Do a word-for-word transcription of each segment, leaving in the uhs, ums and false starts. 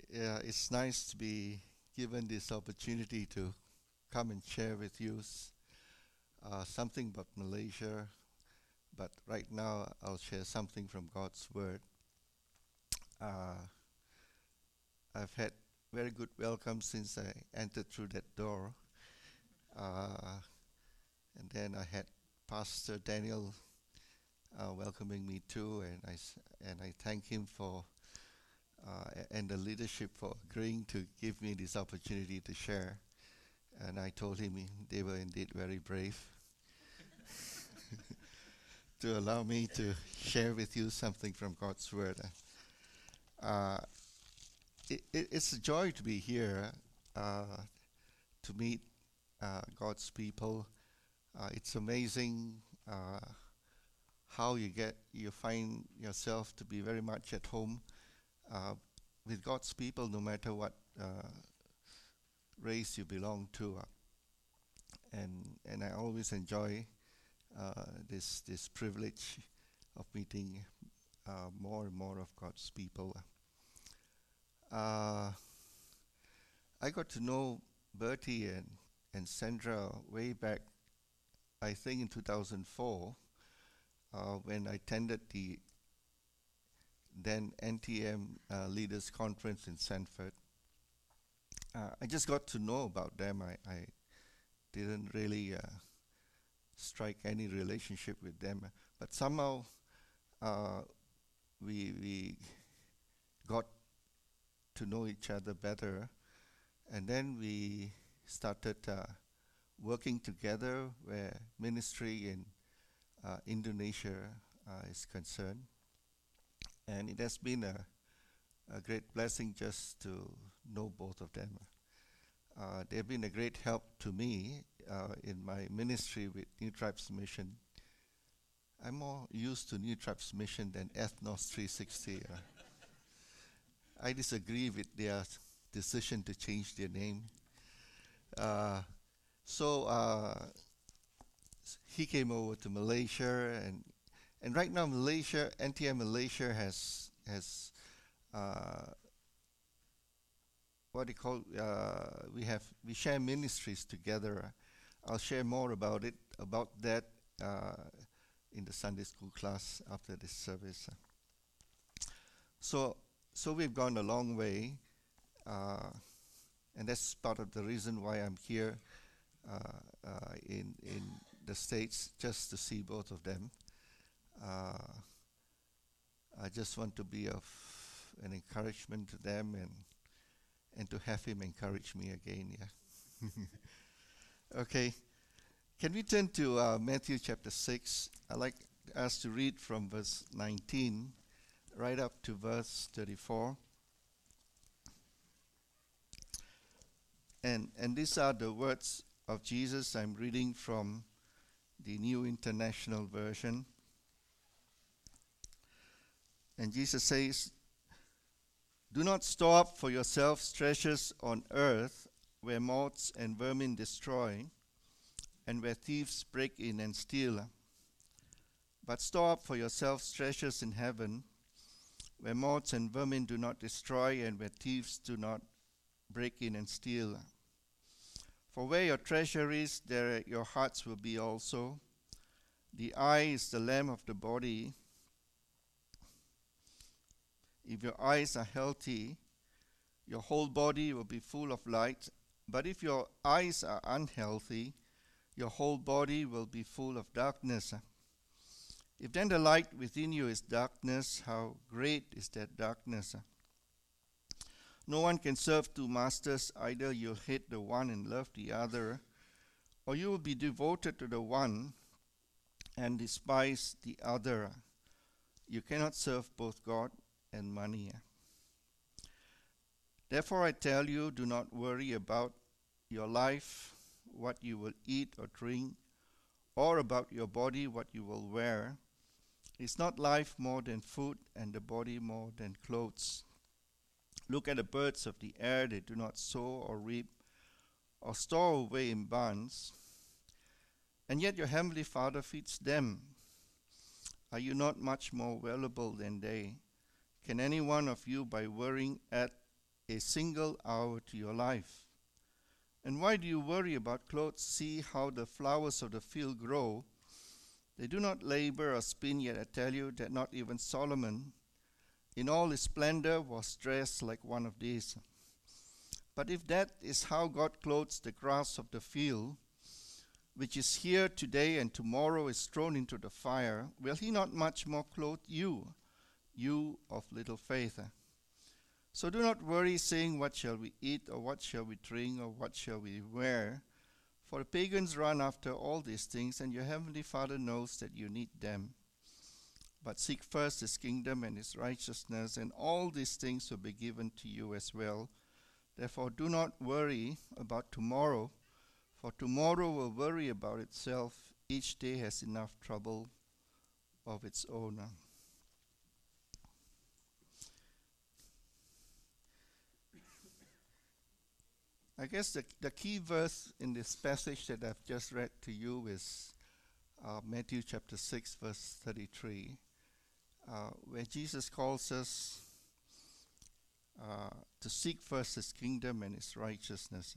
Yeah, it's nice to be given this opportunity to come and share with you s- uh, something about Malaysia. But right now, I'll share something from God's Word. Uh, I've had very good welcome since I entered through that door. Uh, and then I had Pastor Daniel uh, welcoming me too, and I s- and I thank him for uh, a- and the leadership for agreeing to give me this opportunity to share. And I told him he- they were indeed very brave to allow me to share with you something from God's Word. Uh, it, it, it's a joy to be here, uh, to meet uh, God's people. Uh, it's amazing uh, how you get you find yourself to be very much at home uh, with God's people, no matter what uh, race you belong to. Uh, and and I always enjoy uh, this this privilege of meeting uh, more and more of God's people. Uh, I got to know Bertie and, and Sandra way back, I think in two thousand four, uh, when I attended the then N T M uh, Leaders Conference in Sanford. Uh, I just got to know about them. I, I didn't really uh, strike any relationship with them, but somehow uh, we we got to know each other better, and then we started uh, working together where ministry in uh, Indonesia uh, is concerned. And it has been a, a great blessing just to know both of them. Uh, they've been a great help to me uh, in my ministry with New Tribes Mission. I'm more used to New Tribes Mission than Ethnos three sixty. Uh, I disagree with their decision to change their name. Uh, so uh, he came over to Malaysia, and and right now Malaysia, N T M Malaysia has has uh, what do you call? Uh, we have we share ministries together. I'll share more about it about that uh, in the Sunday school class after this service. So so we've gone a long way, uh, and that's part of the reason why I'm here uh, uh, in in the States, just to see both of them. Uh, I just want to be of an encouragement to them, and and to have him encourage me again. Yeah. Okay. Can we turn to uh, Matthew chapter six? I'd like us to read from verse nineteen right up to verse thirty-four. And and these are the words of Jesus. I'm reading from the New International Version. And Jesus says, "Do not store up for yourselves treasures on earth, where moths and vermin destroy, and where thieves break in and steal. But store up for yourselves treasures in heaven, where moths and vermin do not destroy, and where thieves do not break in and steal. For where your treasure is, there your hearts will be also. The eye is the lamp of the body. If your eyes are healthy, your whole body will be full of light. But if your eyes are unhealthy, your whole body will be full of darkness. If then the light within you is darkness, how great is that darkness? No one can serve two masters. Either you'll hate the one and love the other, or you will be devoted to the one and despise the other. You cannot serve both God and money. Therefore I tell you, do not worry about your life, what you will eat or drink, or about your body, what you will wear. Is not life more than food, and the body more than clothes? Look at the birds of the air. They do not sow or reap or store away in barns, and yet your heavenly Father feeds them. Are you not much more valuable than they? Can any one of you, by worrying, add a single hour to your life. And why do you worry about clothes? See how the flowers of the field grow. They do not labor or spin, yet I tell you that not even Solomon, in all his splendor, was dressed like one of these. But if that is how God clothes the grass of the field, which is here today and tomorrow is thrown into the fire, will he not much more clothe you, you of little faith? So do not worry, saying, what shall we eat, or what shall we drink, or what shall we wear? For the pagans run after all these things, and your heavenly Father knows that you need them. But seek first his kingdom and his righteousness, and all these things will be given to you as well. Therefore do not worry about tomorrow, for tomorrow will worry about itself. Each day has enough trouble of its own. I guess the, the key verse in this passage that I've just read to you is uh, Matthew chapter six, verse thirty-three, uh, where Jesus calls us uh, to seek first his kingdom and his righteousness.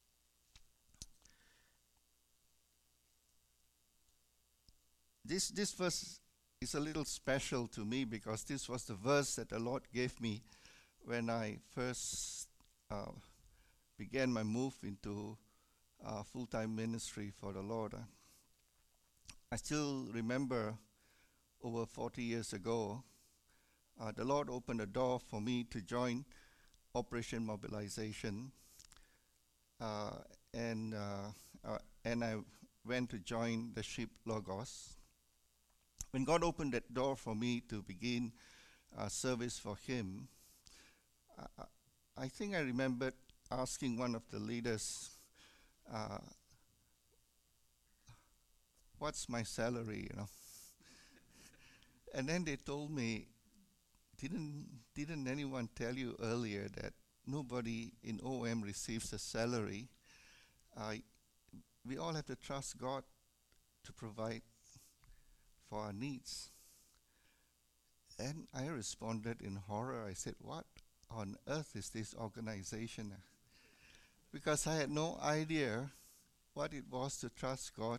This, this verse is a little special to me because this was the verse that the Lord gave me when I first uh, began my move into uh, full-time ministry for the Lord. Uh, I still remember over forty years ago, uh, the Lord opened a door for me to join Operation Mobilization, uh, and uh, uh, and I went to join the ship Logos. When God opened that door for me to begin uh, service for Him, uh, I think I remembered asking one of the leaders, uh, what's my salary, you know? And then they told me, didn't didn't anyone tell you earlier that nobody in O M receives a salary? Uh, we all have to trust God to provide for our needs. And I responded in horror. I said, what on earth is this organization? Because I had no idea what it was to trust God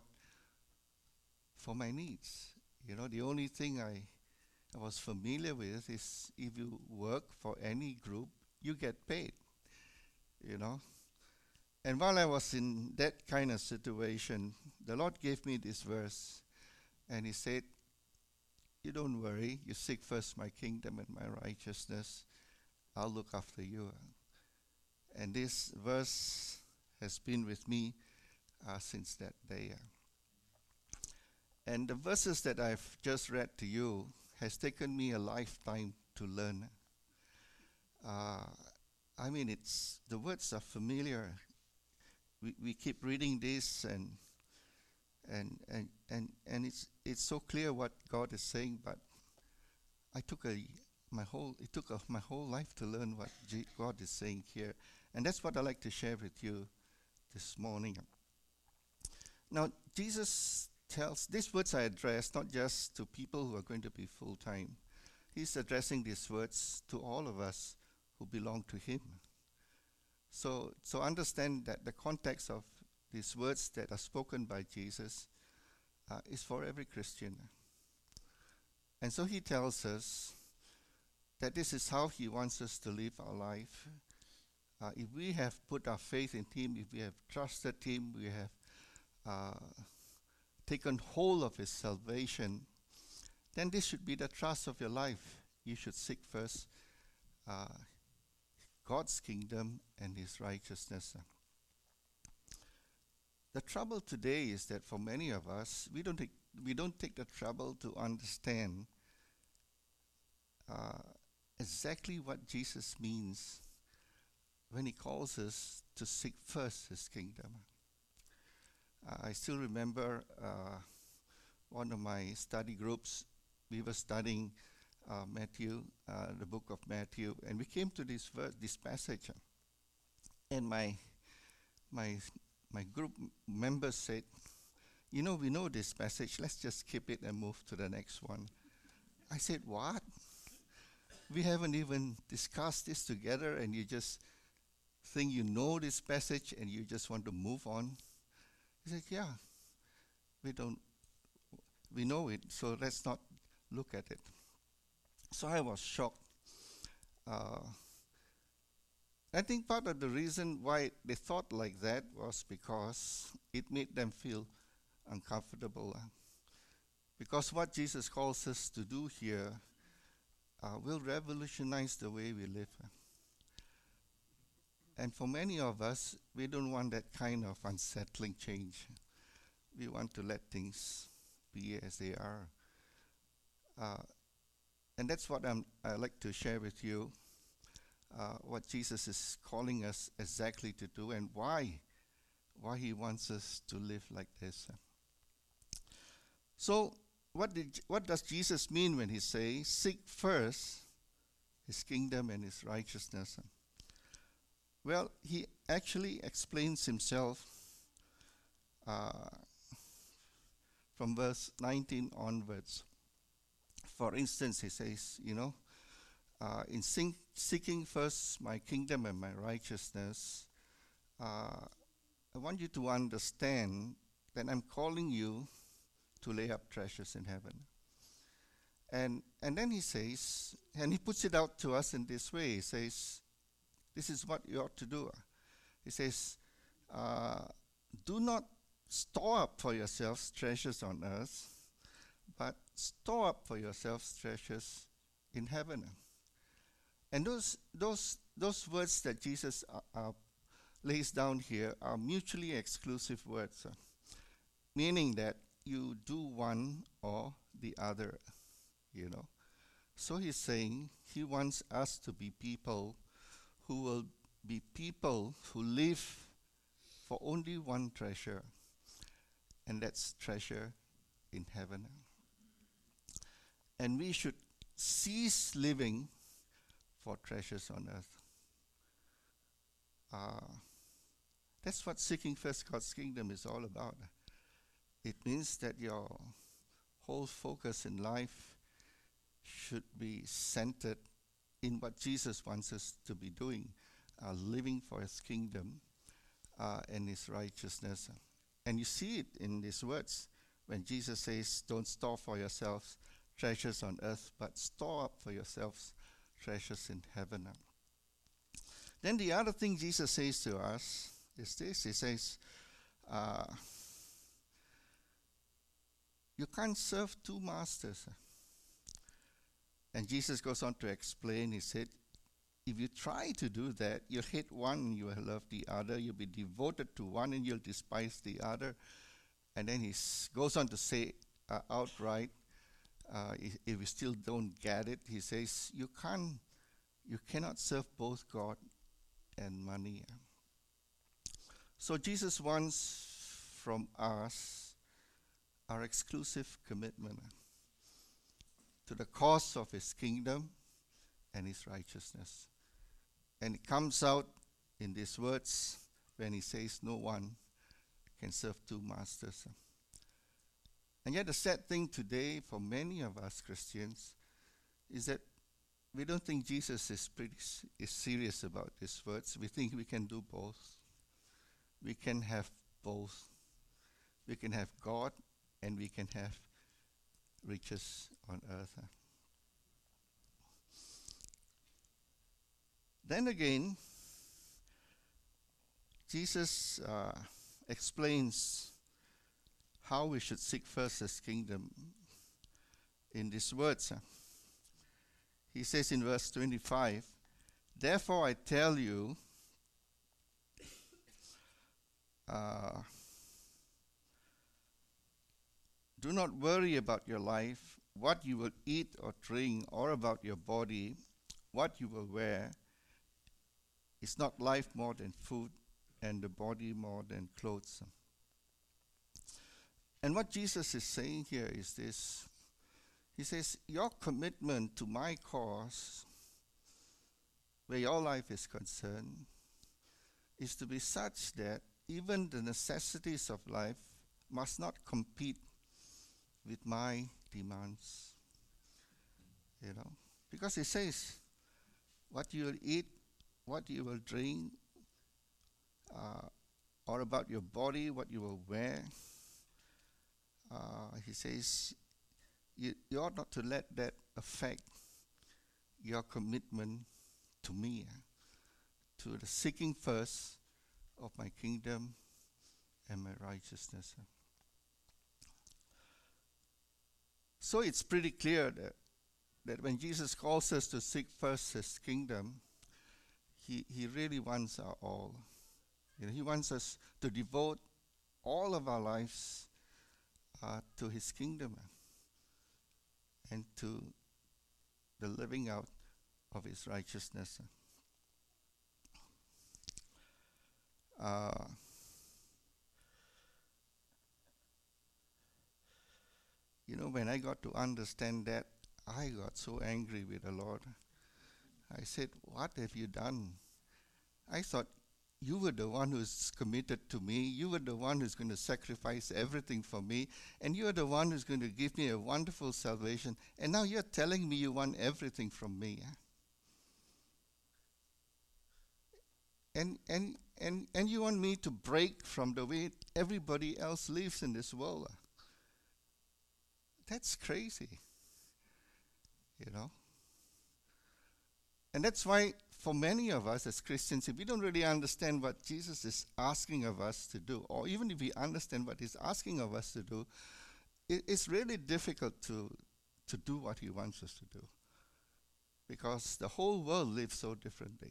for my needs. You know, the only thing I, I was familiar with is if you work for any group, you get paid, you know. And while I was in that kind of situation, the Lord gave me this verse, and He said, you don't worry, you seek first my kingdom and my righteousness, I'll look after you. And this verse has been with me uh, since that day. And the verses that I've just read to you has taken me a lifetime to learn. Uh, I mean, it's the words are familiar. We we keep reading this, and and and and and it's it's so clear what God is saying. But I took a my whole it took a, my whole life to learn what G- God is saying here, and that's what I'd like to share with you this morning. Now, Jesus tells, these words are addressed not just to people who are going to be full-time. He's addressing these words to all of us who belong to Him. So, so understand that the context of these words that are spoken by Jesus uh, is for every Christian. And so He tells us that this is how He wants us to live our life. Uh, if we have put our faith in Him, if we have trusted Him, we have uh, taken hold of His salvation, then this should be the trust of your life. You should seek first uh, God's kingdom and His righteousness. The trouble today is that for many of us, we don't take, we don't take the trouble to understand uh, exactly what Jesus means when He calls us to seek first His kingdom. Uh, I still remember uh, one of my study groups, we were studying uh, Matthew, uh, the book of Matthew, and we came to this verse, this passage, and my my my group m- members said, you know, we know this passage, let's just skip it and move to the next one. I said, what? we haven't even discussed this together, and you just think you know this passage and you just want to move on. He said, yeah, we don't, we know it, so let's not look at it. So I was shocked. Uh, I think part of the reason why they thought like that was because it made them feel uncomfortable. uh, Because what Jesus calls us to do here uh, will revolutionize the way we live. uh. And for many of us, we don't want that kind of unsettling change. We want to let things be as they are. Uh, and that's what I'm, I like to share with you, uh, what Jesus is calling us exactly to do and why, why he wants us to live like this. So, what, did, what does Jesus mean when he says, seek first his kingdom and his righteousness? Well, he actually explains himself uh, from verse nineteen onwards. For instance, he says, you know, uh, in sing- seeking first my kingdom and my righteousness, uh, I want you to understand that I'm calling you to lay up treasures in heaven. And and then he says, and he puts it out to us in this way. He says, this is what you ought to do. He says, uh, do not store up for yourselves treasures on earth, but store up for yourselves treasures in heaven. And those those those words that Jesus uh, uh, lays down here are mutually exclusive words, uh, meaning that you do one or the other, you know. So he's saying he wants us to be people who will be people who live for only one treasure, and that's treasure in heaven. And we should cease living for treasures on earth. Uh, that's what seeking first God's kingdom is all about. It means that your whole focus in life should be centered in what Jesus wants us to be doing, uh, living for his kingdom uh, and his righteousness. And you see it in these words when Jesus says, don't store for yourselves treasures on earth, but store up for yourselves treasures in heaven. Then the other thing Jesus says to us is this. He says, uh, you can't serve two masters. And Jesus goes on to explain, he said, if you try to do that, you'll hate one and you will love the other. You'll be devoted to one and you'll despise the other. And then he s- goes on to say uh, outright, uh, if, if you still don't get it, he says, you can't, you cannot serve both God and money. So Jesus wants from us our exclusive commitment to the cause of his kingdom and his righteousness. And it comes out in these words when he says no one can serve two masters. And yet the sad thing today for many of us Christians is that we don't think Jesus is pretty s- is serious about these words. We think we can do both. We can have both. We can have God and we can have riches on earth. Then again, Jesus uh, explains how we should seek first his kingdom in these words. He says in verse twenty-five, therefore I tell you, uh, do not worry about your life, what you will eat or drink, or about your body, what you will wear. Is not life more than food, and the body more than clothes? And what Jesus is saying here is this. He says, your commitment to my cause, where your life is concerned, is to be such that even the necessities of life must not compete with my demands. You know, Because he says, what you will eat, what you will drink, uh, or about your body, what you will wear. Uh, he says, you, you ought not to let that affect your commitment to me, uh, to the seeking first of my kingdom and my righteousness. So it's pretty clear that, that when Jesus calls us to seek first his kingdom, he, he really wants our all. You know, he wants us to devote all of our lives uh, to his kingdom and to the living out of his righteousness. Uh, you know, when I got to understand that, I got so angry with the Lord. I said, what have you done? I thought you were the one who's committed to me. You were the one who's going to sacrifice everything for me. And you're the one who's going to give me a wonderful salvation. And now you're telling me you want everything from me. And, and, and, and you want me to break from the way everybody else lives in this world. That's crazy. You know? And that's why for many of us as Christians, if we don't really understand what Jesus is asking of us to do, or even if we understand what he's asking of us to do, it, it's really difficult to, to do what he wants us to do. Because the whole world lives so differently.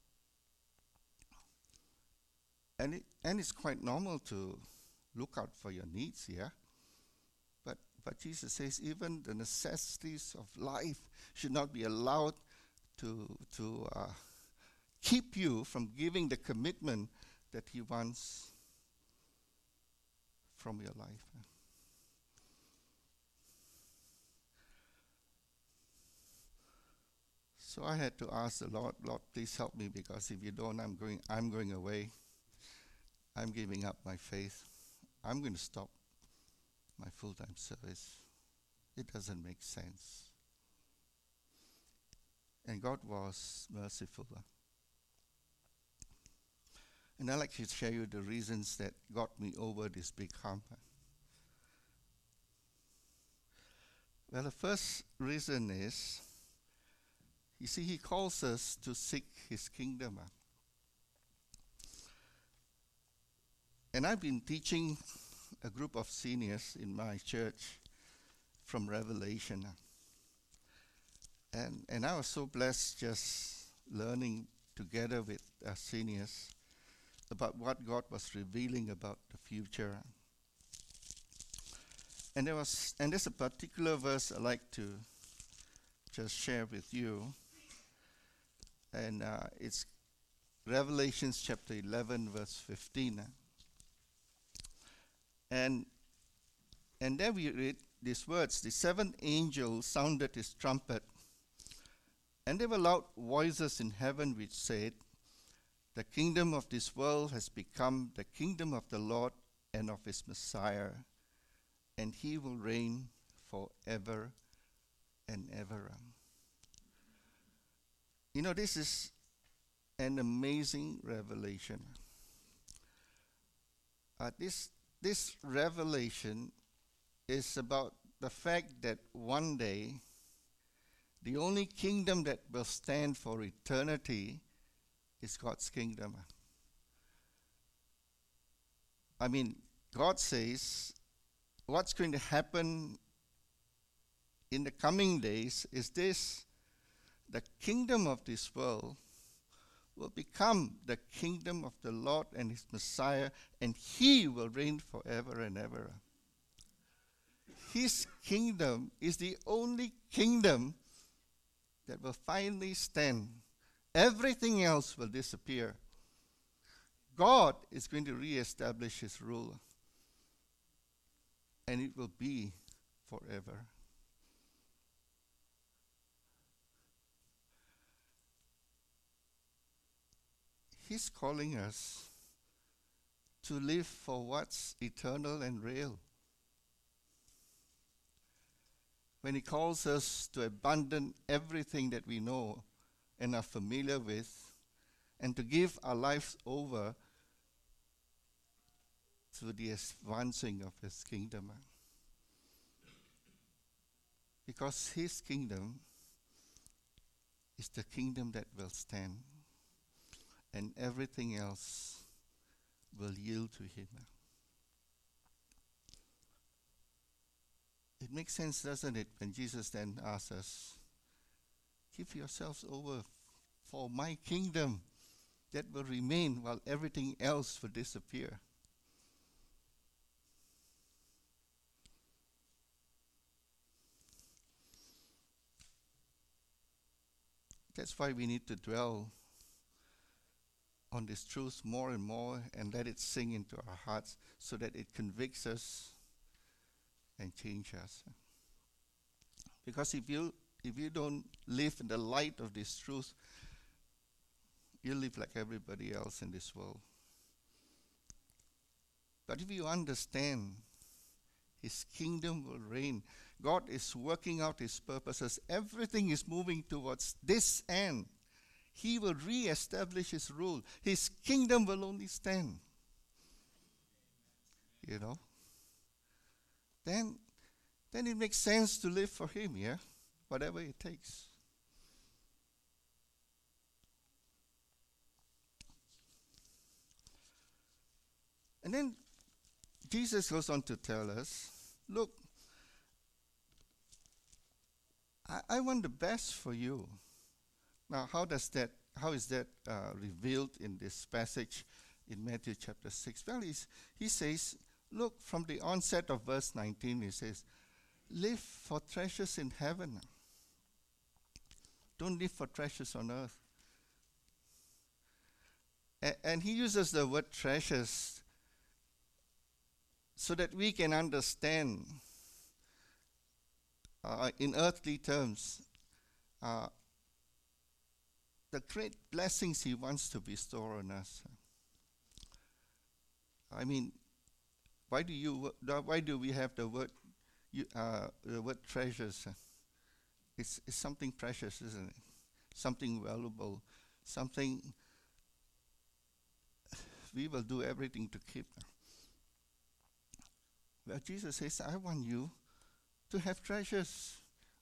And, it, and it's quite normal to look out for your needs here. But, but Jesus says even the necessities of life should not be allowed to, to uh, keep you from giving the commitment that he wants from your life. So I had to ask the Lord, Lord, please help me, because if you don't, I'm going, I'm going away. I'm giving up my faith. I'm going to stop my full-time service. It doesn't make sense. And God was merciful. And I'd like to share you the reasons that got me over this big hump. Well, the first reason is, you see, he calls us to seek his kingdom. And I've been teaching a group of seniors in my church from Revelation. And, and I was so blessed just learning together with our seniors about what God was revealing about the future. And there was, and there's a particular verse I'd like to just share with you. And uh, it's Revelation chapter eleven, verse fifteen. And, and there we read these words: the seventh angel sounded his trumpet, and there were loud voices in heaven which said, the kingdom of this world has become the kingdom of the Lord and of his Messiah, and he will reign forever and ever. You know, this is an amazing revelation. Uh, this, this revelation is about the fact that one day the only kingdom that will stand for eternity is God's kingdom. I mean, God says what's going to happen in the coming days is this: the kingdom of this world will become the kingdom of the Lord and his Messiah, and he will reign forever and ever. His kingdom is the only kingdom that will finally stand. Everything else will disappear. God is going to reestablish his rule, and it will be forever. He's calling us to live for what's eternal and real. when he calls us to abandon everything that we know and are familiar with, and to give our lives over to the advancing of his kingdom. Because his kingdom is the kingdom that will stand, and everything else will yield to him. It makes sense, doesn't it, when Jesus then asks us, give yourselves over for my kingdom that will remain while everything else will disappear. That's why we need to dwell on this truth more and more and let it sink into our hearts so that it convicts us and changes us. Because if you if you don't live in the light of this truth, you live like everybody else in this world. But if you understand his kingdom will reign, God is working out his purposes, everything is moving towards this end. He will re-establish his rule. His kingdom will only stand. You know? Then, then it makes sense to live for him, yeah? Whatever it takes. And then Jesus goes on to tell us, look, I, I want the best for you. Now, how does that, how is that uh, revealed in this passage in Matthew chapter six? Well, he's, he says, look, from the onset of verse nineteen, he says, live for treasures in heaven. Don't live for treasures on earth. A- and he uses the word treasures so that we can understand uh, in earthly terms uh, the great blessings he wants to bestow on us. I mean, why do you? Why do we have the word, you, uh, the word treasures? It's, it's something precious, isn't it? Something valuable, something we will do everything to keep. Well, Jesus says, I want you to have treasures.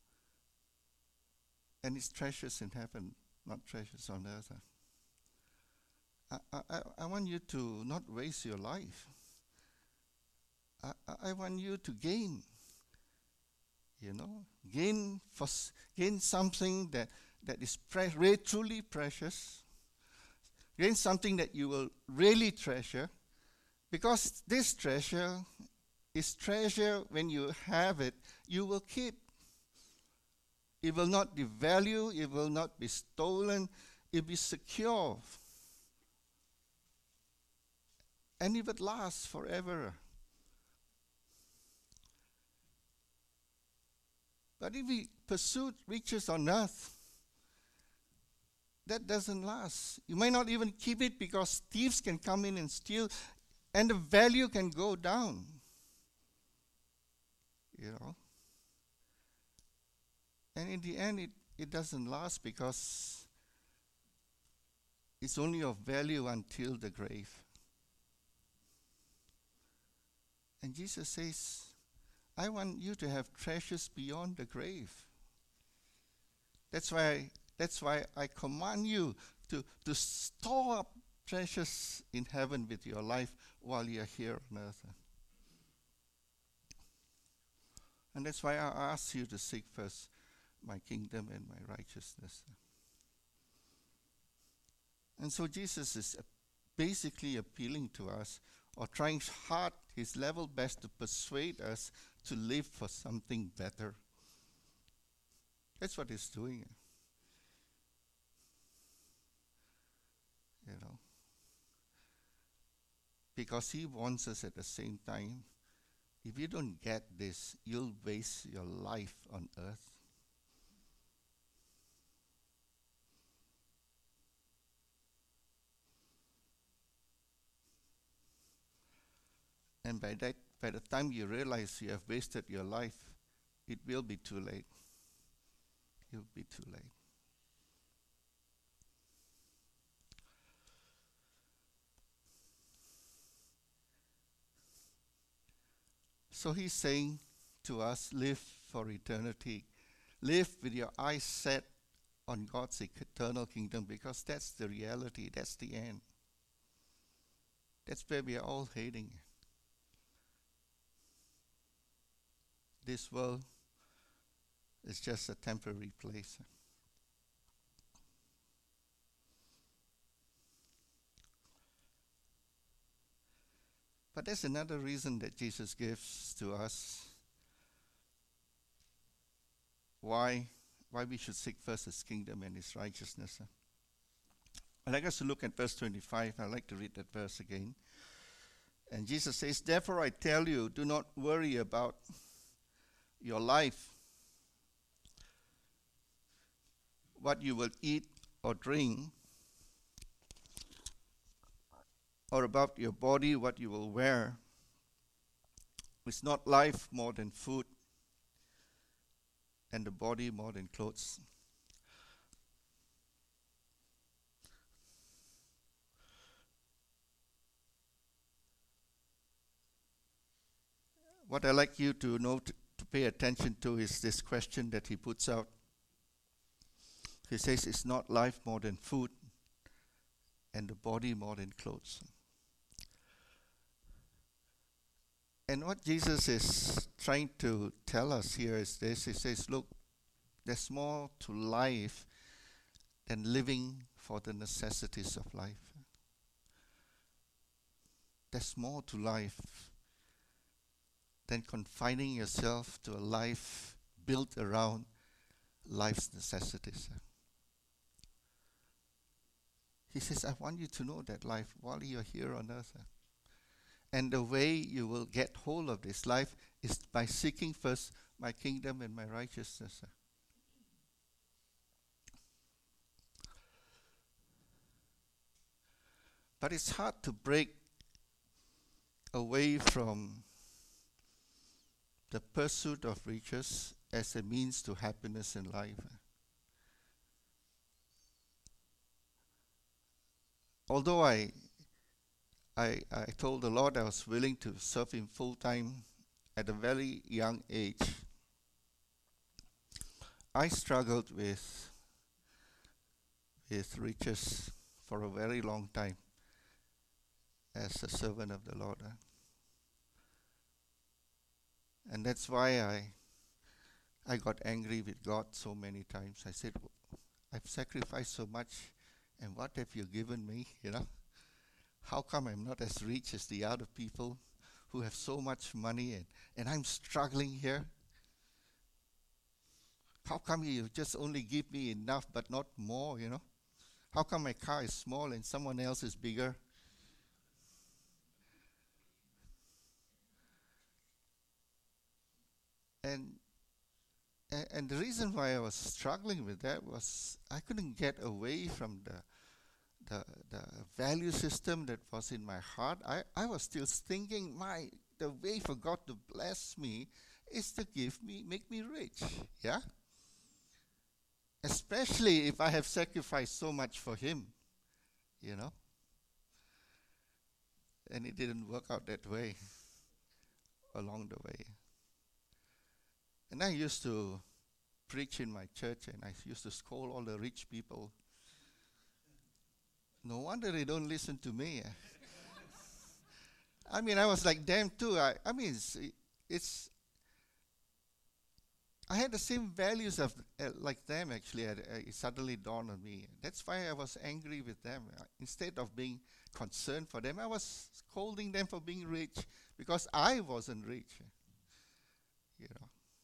And it's treasures in heaven, not treasures on earth. I, I, I want you to not waste your life. I, I want you to gain, you know, gain for s- gain something that, that is pre- re- truly precious, gain something that you will really treasure, because this treasure is treasure when you have it, you will keep. It will not devalue, it will not be stolen, it will be secure. And it will last forever. But if we pursue riches on earth, that doesn't last. You might not even keep it because thieves can come in and steal, and the value can go down. You know? And in the end, it, it doesn't last because it's only of value until the grave. And Jesus says, I want you to have treasures beyond the grave. That's why that's why I command you to, to store up treasures in heaven with your life while you're here on earth. And that's why I ask you to seek first my kingdom and my righteousness. And so Jesus is basically appealing to us, or trying hard, his level best, to persuade us to live for something better. That's what he's doing. You know. Because he wants us at the same time. If you don't get this, you'll waste your life on earth. And by that, by the time you realize you have wasted your life, it will be too late. It will be too late. So he's saying to us, live for eternity. Live with your eyes set on God's eternal kingdom, because that's the reality, that's the end. That's where we are all heading. This world is just a temporary place. But there's another reason that Jesus gives to us why why we should seek first his kingdom and his righteousness. I'd like us to look at verse twenty-five. I'd like to read that verse again. And Jesus says, therefore I tell you, do not worry about your life, what you will eat or drink, or about your body, what you will wear. Is not life more than food, and the body more than clothes? What I'd like you to note, to pay attention to, is this question that he puts out. He says, is not life more than food, and the body more than clothes? And what Jesus is trying to tell us here is this. He says, look, there's more to life than living for the necessities of life. There's more to life than confining yourself to a life built around life's necessities. He says, I want you to know that life while you're here on earth. And the way you will get hold of this life is by seeking first my kingdom and my righteousness. But it's hard to break away from the pursuit of riches as a means to happiness in life. Although I, I, I told the Lord I was willing to serve him full time at a very young age, I struggled with, with riches for a very long time as a servant of the Lord. Uh. And that's why I I got angry with God so many times. I said, I've sacrificed so much, and what have you given me, you know? How come I'm not as rich as the other people who have so much money, and, and I'm struggling here? How come you just only give me enough but not more, you know? How come my car is small and someone else is bigger? And And, and the reason why I was struggling with that was I couldn't get away from the, the the value system that was in my heart. I, I was still thinking, my the way for God to bless me is to give me, make me rich. Yeah? Especially if I have sacrificed so much for him, you know. And it didn't work out that way along the way. And I used to preach in my church, and I used to scold all the rich people. No wonder they don't listen to me. I mean, I was like them too. I, I mean, it's, it's, I had the same values of uh, like them, actually. Uh, it suddenly dawned on me. That's why I was angry with them. Uh, instead of being concerned for them, I was scolding them for being rich because I wasn't rich. You know.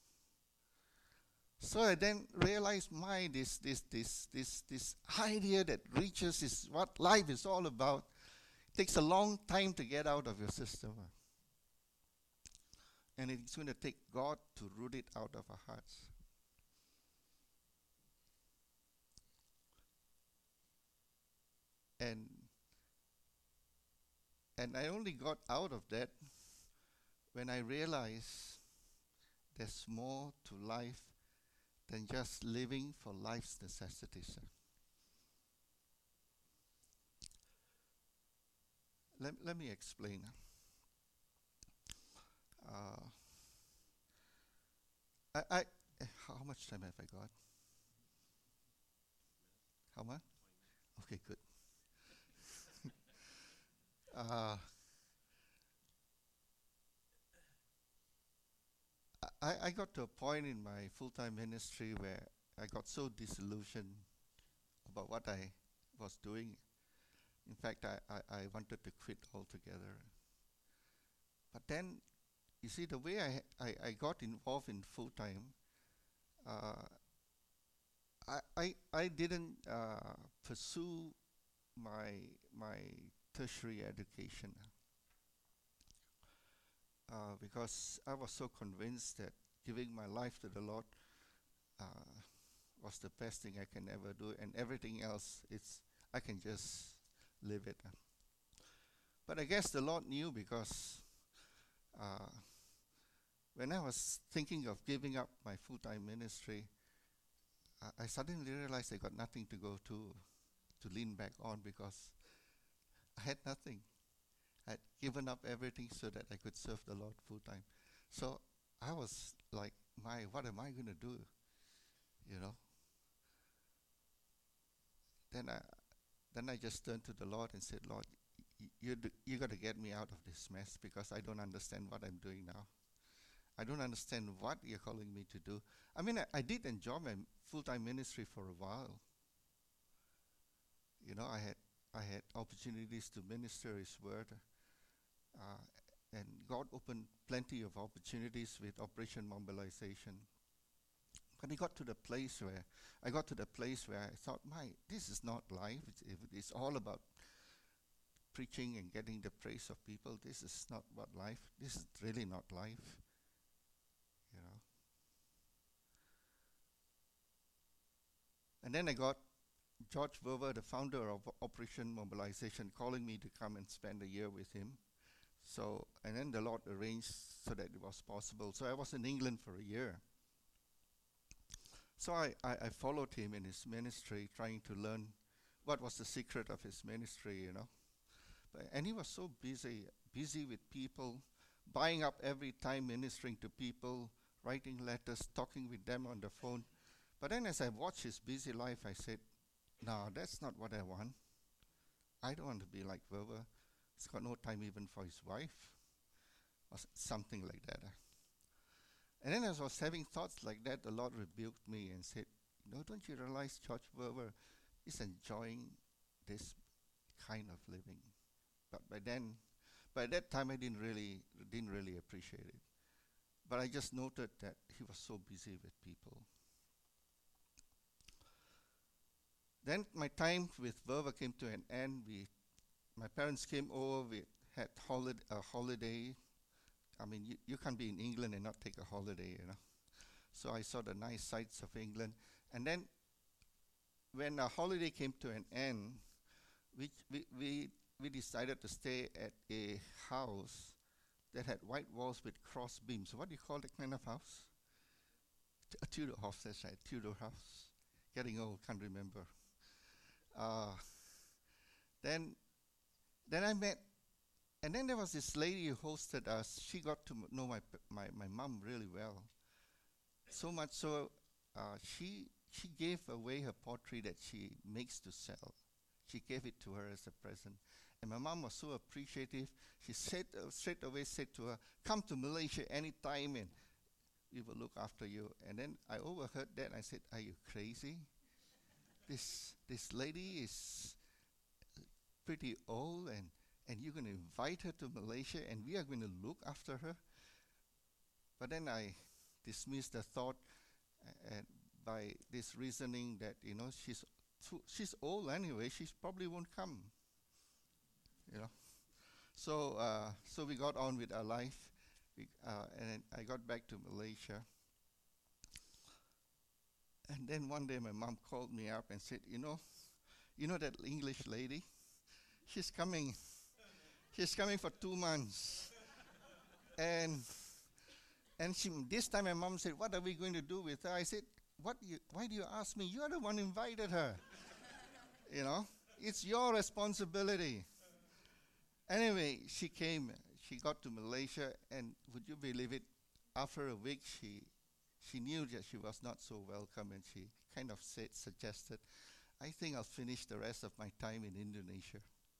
So I then realized, my this this this this this idea that riches is what life is all about. It takes a long time to get out of your system, and it's going to take God to root it out of our hearts. And and I only got out of that when I realized there's more to life than just living for life's necessities. Let, let me explain. Uh, I, I, how much time have I got? How much? Okay, good. uh, I, I got to a point in my full-time ministry where I got so disillusioned about what I was doing. In fact, I, I, I wanted to quit altogether. But then, you see, the way I, I, I got involved in full-time, uh, I, I, I didn't uh, pursue my, my tertiary education uh, because I was so convinced that giving my life to the Lord uh, was the best thing I can ever do, and everything else, it's I can just live it. But I guess the Lord knew, because uh, when I was thinking of giving up my full-time ministry, uh, I suddenly realized I got nothing to go to, to lean back on, because I had nothing. I'd given up everything so that I could serve the Lord full-time. So I was like, my, what am I going to do? You know? Then I, then I just turned to the Lord and said, Lord, y- you d- you got to get me out of this mess, because I don't understand what I'm doing now. I don't understand what you're calling me to do. I mean, I, I did enjoy my full-time ministry for a while. You know, I had I had opportunities to minister His word, uh, and God opened plenty of opportunities with Operation Mobilization. But I got to the place where I got to the place where I thought, my, this is not life. It's, if it's all about preaching and getting the praise of people. This is not what life. This is really not life. You know. And then I got George Verwer, the founder of Operation Mobilization, calling me to come and spend a year with him. So, and then the Lord arranged so that it was possible. So I was in England for a year. So I, I, I followed him in his ministry, trying to learn what was the secret of his ministry, you know. But, and he was so busy, busy with people, buying up every time, ministering to people, writing letters, talking with them on the phone. But then as I watched his busy life, I said, no, that's not what I want. I don't want to be like Verwer. He's got no time even for his wife, or s- something like that. And then as I was having thoughts like that, the Lord rebuked me and said, no, don't you realize George Verwer is enjoying this kind of living? But by then, by that time, I didn't really didn't really appreciate it. But I just noted that he was so busy with people. Then my time with Verwer came to an end. We, my parents came over. We had holid- a holiday. I mean, you, you can't be in England and not take a holiday, you know. So I saw the nice sights of England. And then when our holiday came to an end, we, we, we, we decided to stay at a house that had white walls with cross beams. What do you call that kind of house? T- a Tudor house, that's right, Tudor house. Getting old, can't remember. Uh, then, then I met, and then there was this lady who hosted us. She got to m- know my p- my my mom really well. So much so, uh, she she gave away her pottery that she makes to sell. She gave it to her as a present, and my mom was so appreciative. She said uh, straight away said to her, "Come to Malaysia anytime, and we will look after you." And then I overheard that. And I said, "Are you crazy? This this lady is pretty old, and and you're going to invite her to Malaysia, and we are going to look after her." But then I dismissed the thought uh, and by this reasoning that, you know, she's too, she's old anyway. She probably won't come. You know. So uh, so we got on with our life, we, uh, and I got back to Malaysia. And then one day my mom called me up and said, "You know, you know that English lady? She's coming. She's coming for two months, and And she, this time my mom said, what are we going to do with her? I said, what you, why do you ask me? You're the one who invited her. You know, it's your responsibility. Anyway, she came, she got to Malaysia, and would you believe it, after a week, she she knew that she was not so welcome, and she kind of said, suggested, I think I'll finish the rest of my time in Indonesia.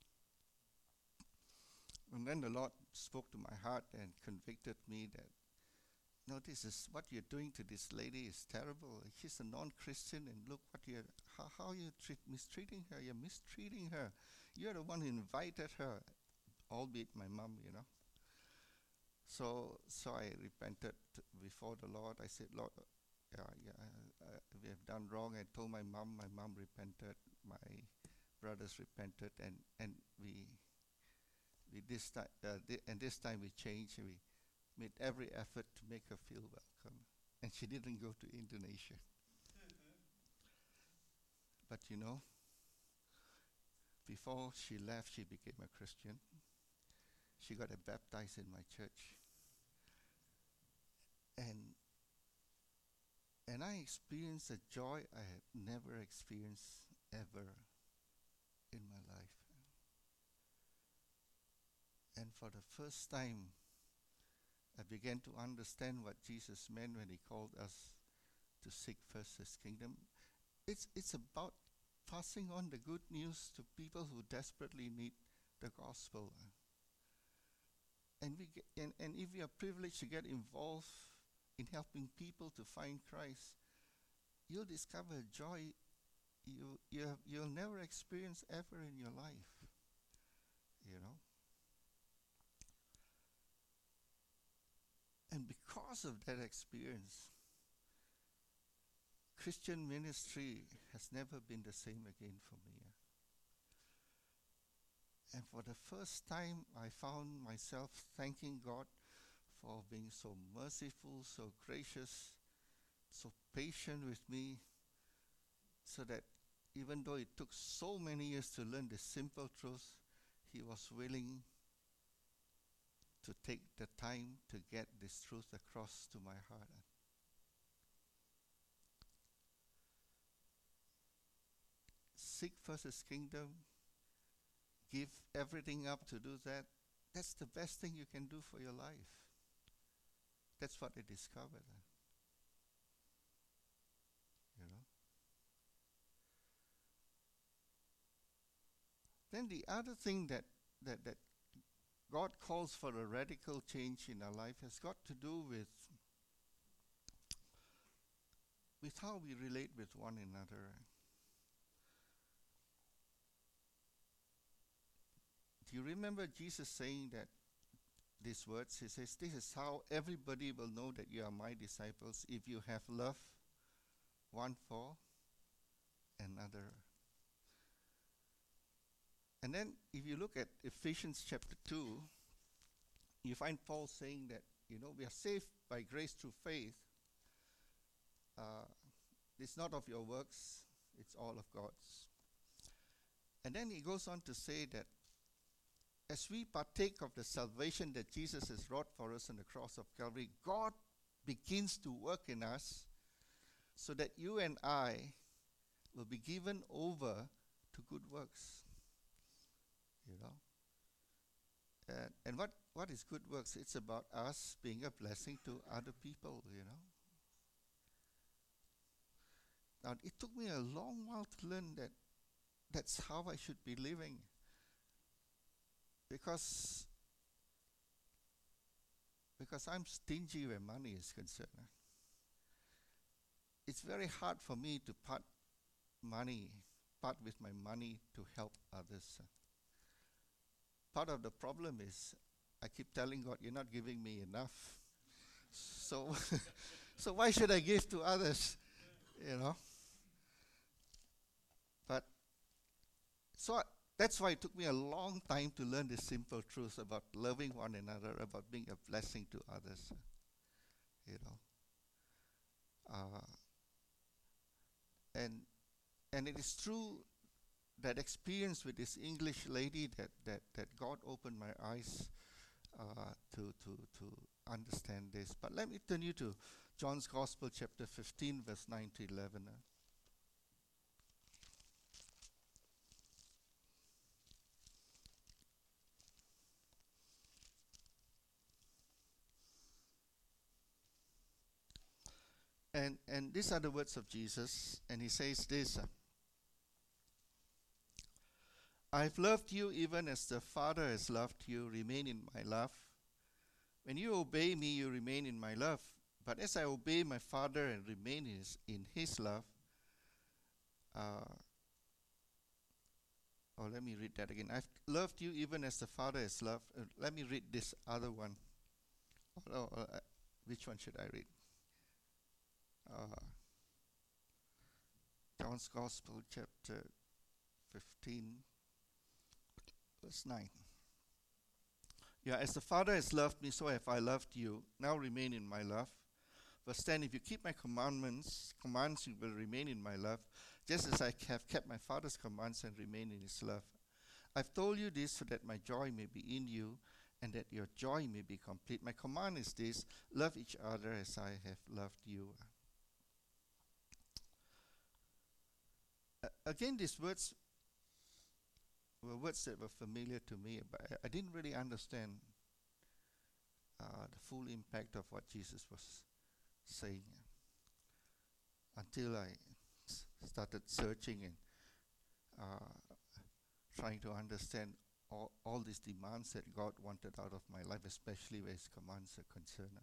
And then the Lord spoke to my heart and convicted me that, no, this is what you're doing to this lady is terrible. She's a non-Christian, and look what you're, how, how you treat, mistreating her. You're mistreating her. You're the one who invited her, albeit my mom, you know. So, so I repented before the Lord. I said, Lord, uh, yeah, yeah, uh, we have done wrong. I told my mom. My mom repented. My brothers repented, and and we, we this time, uh, th- and this time we changed. We made every effort to make her feel welcome, and she didn't go to Indonesia. But you know, before she left, she became a Christian. She got baptized in my church. And and I experienced a joy I had never experienced ever in my life. And for the first time, I began to understand what Jesus meant when he called us to seek first his kingdom. It's it's about passing on the good news to people who desperately need the gospel. And we get, and, and if we are privileged to get involved in helping people to find Christ, you'll discover joy you you have, you'll never experience ever in your life. You know. And because of that experience, Christian ministry has never been the same again for me. And for the first time, I found myself thanking God for being so merciful, so gracious, so patient with me, so that even though it took so many years to learn the simple truth, he was willing to take the time to get this truth across to my heart. Seek first his kingdom, give everything up to do that. That's the best thing you can do for your life. That's what I discovered. You know. Then the other thing that, that, that God calls for a radical change in our life has got to do with, with how we relate with one another. Do you remember Jesus saying that these words? He says, this is how everybody will know that you are my disciples, if you have love one for another. And then if you look at Ephesians chapter two, you find Paul saying that, you know, we are saved by grace through faith. Uh, it's not of your works, it's all of God's. And then he goes on to say that as we partake of the salvation that Jesus has wrought for us on the cross of Calvary, God begins to work in us so that you and I will be given over to good works. You know? Uh, and what, what is good works? It's about us being a blessing to other people, you know. Now, it took me a long while to learn that that's how I should be living. Because, because I'm stingy where money is concerned. It's very hard for me to part money, part with my money to help others. Part of the problem is I keep telling God, you're not giving me enough. So, so why should I give to others? You know? But, so I, That's why it took me a long time to learn this simple truth about loving one another, about being a blessing to others. You know. Uh, and and it is through that experience with this English lady that, that, that God opened my eyes uh, to, to, to understand this. But let me turn you to John's Gospel, chapter fifteen, verse nine to eleven. uh. And, and these are the words of Jesus, and he says this, uh, I've loved you even as the Father has loved you. Remain in my love. When you obey me, you remain in my love. But as I obey my Father and remain in his, in his love, uh, oh, let me read that again. I've loved you even as the Father has loved. Uh, let me read this other one. Oh, oh, uh, which one should I read? Uh, John's Gospel, chapter fifteen, verse nine. Yeah, as the Father has loved me, so have I loved you. Now remain in my love. Verse ten, if you keep my commandments, commands, you will remain in my love, just as I have kept my Father's commands and remain in his love. I've told you this so that my joy may be in you, and that your joy may be complete. My command is this, love each other as I have loved you. Uh, again, these words were words that were familiar to me, but I, I didn't really understand uh, the full impact of what Jesus was saying until I s- started searching and uh, trying to understand all, all these demands that God wanted out of my life, especially where his commands are concerned.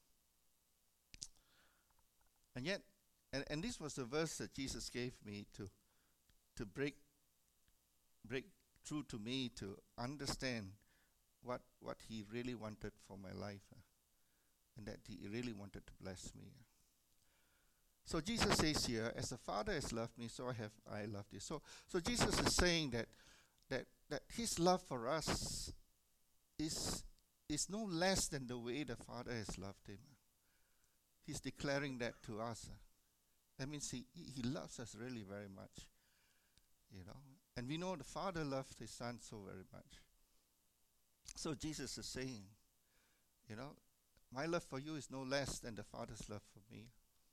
And yet, and, and this was the verse that Jesus gave me to to break break through to me to understand what what he really wanted for my life, uh, and that he really wanted to bless me. So Jesus says here, as the Father has loved me, so I have I loved you. So so Jesus is saying that that that his love for us is is no less than the way the Father has loved him. He's declaring that to us. That means he, he loves us really very much. You know, and we know the Father loved his Son so very much. So Jesus is saying, you know, my love for you is no less than the Father's love for me.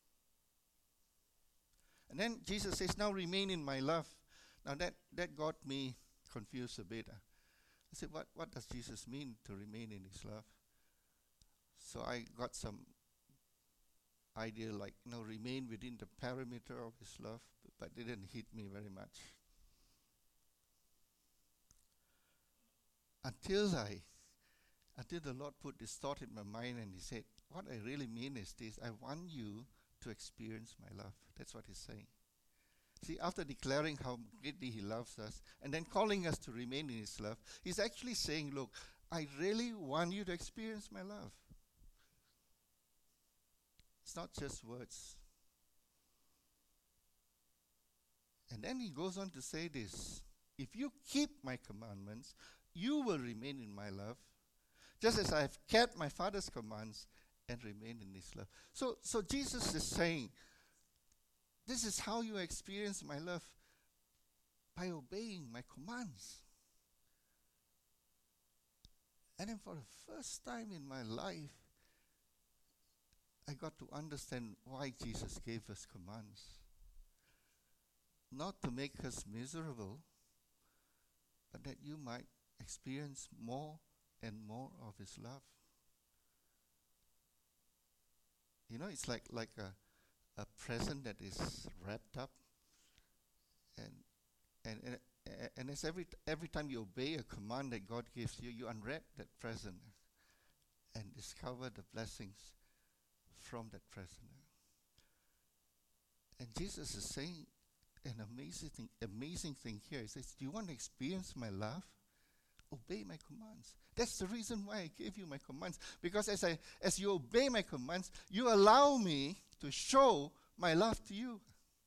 And then Jesus says, now remain in my love. Now that, that got me confused a bit. I said, what, what does Jesus mean to remain in his love? So I got some idea like, you know, remain within the perimeter of his love, but it didn't hit me very much. Until I, until the Lord put this thought in my mind and he said, what I really mean is this, I want you to experience my love. That's what he's saying. See, after declaring how greatly he loves us and then calling us to remain in his love, he's actually saying, look, I really want you to experience my love. It's not just words. And then he goes on to say this, if you keep my commandments, you will remain in my love, just as I have kept my Father's commands and remain in his love. So, so Jesus is saying, this is how you experience my love, by obeying my commands. And then for the first time in my life, I got to understand why Jesus gave us commands. Not to make us miserable, but that you might experience more and more of his love. You know, it's like like a, a present that is wrapped up, and and and, and as every every time you obey a command that God gives you, you unwrap that present and discover the blessings from that present. And Jesus is saying an amazing thing, amazing thing here. He says, do you want to experience my love? Obey my commands. That's the reason why I gave you my commands. Because as I as you obey my commands, you allow me to show my love to you.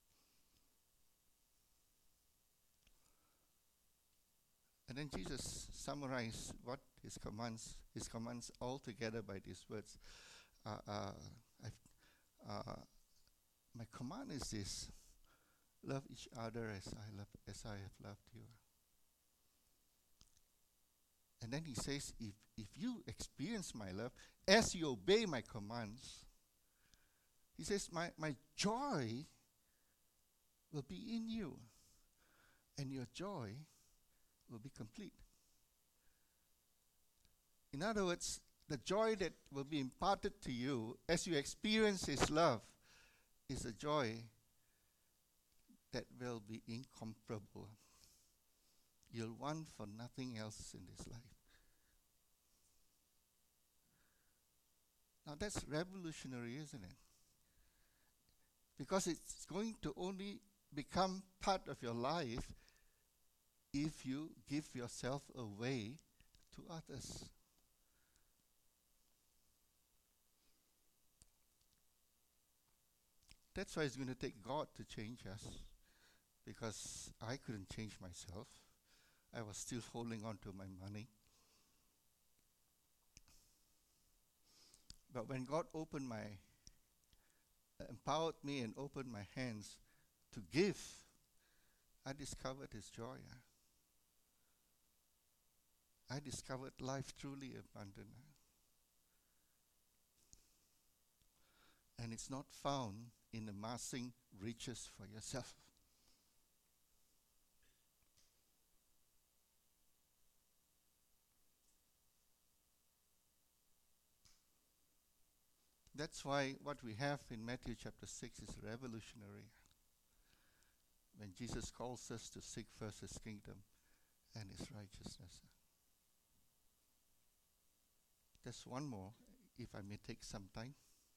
And then Jesus summarized what his commands, his commands all together by these words. Uh, uh, I've, uh, my command is this: love each other as I love, as I have loved you. And then he says, if, if you experience my love as you obey my commands, he says, my, my joy will be in you, and your joy will be complete. In other words, the joy that will be imparted to you as you experience his love is a joy that will be incomparable. You'll want for nothing else in this life. Now that's revolutionary, isn't it? Because it's going to only become part of your life if you give yourself away to others. That's why it's going to take God to change us, because I couldn't change myself. I was still holding on to my money. But when God opened my, uh, empowered me and opened my hands to give, I discovered his joy. I discovered life truly abundant. And it's not found in amassing riches for yourself. That's why what we have in Matthew chapter six is revolutionary. When Jesus calls us to seek first his kingdom and his righteousness. There's one more, if I may take some time.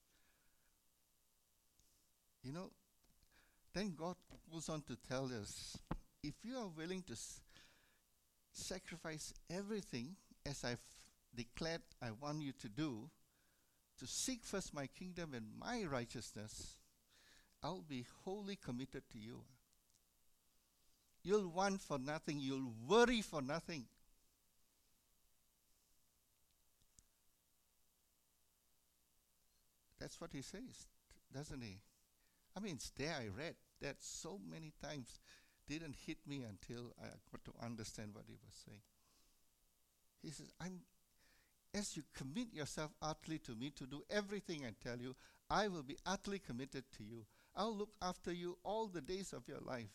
You know, then God goes on to tell us, if you are willing to s- sacrifice everything as I've declared I want you to do, to seek first my kingdom and my righteousness, I'll be wholly committed to you. You'll want for nothing, you'll worry for nothing. That's what he says, doesn't he? I mean, it's there, I read that so many times. Didn't hit me until I got to understand what he was saying. He says, I'm, as you commit yourself utterly to me to do everything I tell you, I will be utterly committed to you. I'll look after you all the days of your life.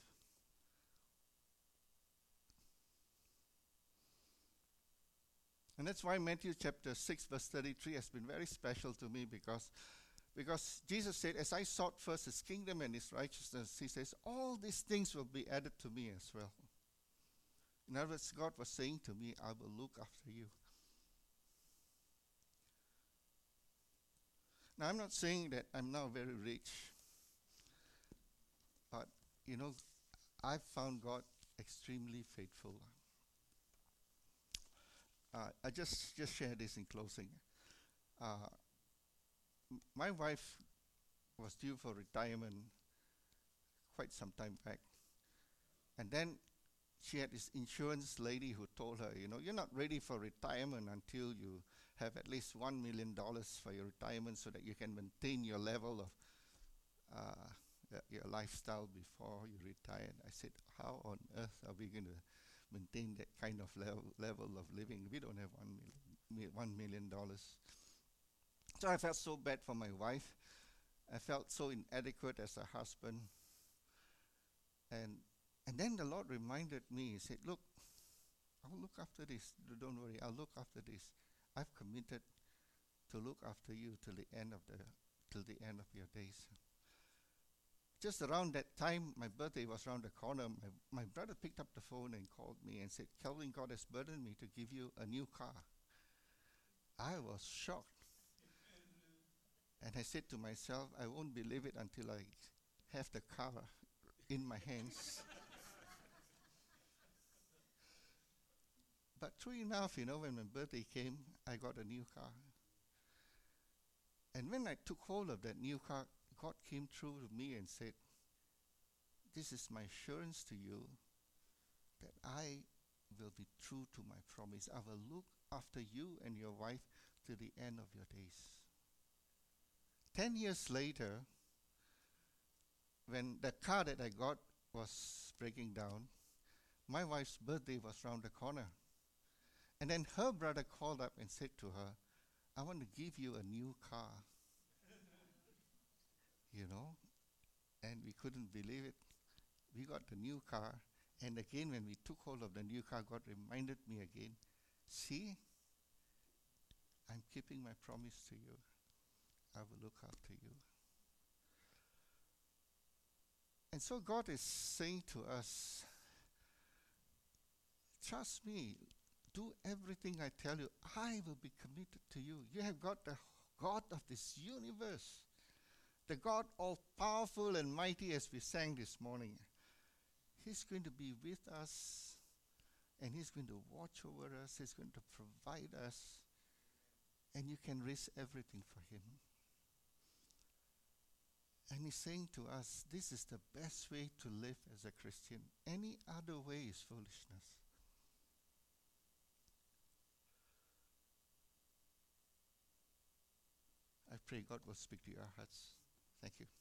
And that's why Matthew chapter six verse thirty-three has been very special to me, because Because Jesus said, as I sought first his kingdom and his righteousness, he says, all these things will be added to me as well. In other words, God was saying to me, I will look after you. Now, I'm not saying that I'm now very rich. But, you know, I've found God extremely faithful. Uh, I just, just share this in closing. Uh, My wife was due for retirement quite some time back. And then she had this insurance lady who told her, you know, you're not ready for retirement until you have at least one million dollars for your retirement so that you can maintain your level of uh, y- your lifestyle before you retire. I said, how on earth are we going to maintain that kind of level, level of living? We don't have one million, one million dollars. So I felt so bad for my wife. I felt so inadequate as a husband. And and then the Lord reminded me, he said, look, I'll look after this. D- Don't worry, I'll look after this. I've committed to look after you till the end of the till the end of your days. Just around that time, my birthday was around the corner. My, my brother picked up the phone and called me and said, Kelvin, God has burdened me to give you a new car. I was shocked. And I said to myself, I won't believe it until I have the car in my hands. But true enough, you know, when my birthday came, I got a new car. And when I took hold of that new car, God came through to me and said, this is my assurance to you that I will be true to my promise. I will look after you and your wife to the end of your days. Ten years later, when the car that I got was breaking down, my wife's birthday was around the corner. And then her brother called up and said to her, I want to give you a new car. You know? And we couldn't believe it. We got the new car. And again, when we took hold of the new car, God reminded me again, see, I'm keeping my promise to you. I will look after you. And so God is saying to us, trust me, do everything I tell you. I will be committed to you. You have got the God of this universe, the God all-powerful and mighty, as we sang this morning. He's going to be with us, and He's going to watch over us. He's going to provide us, and you can risk everything for Him. And He's saying to us, this is the best way to live as a Christian. Any other way is foolishness. I pray God will speak to your hearts. Thank you.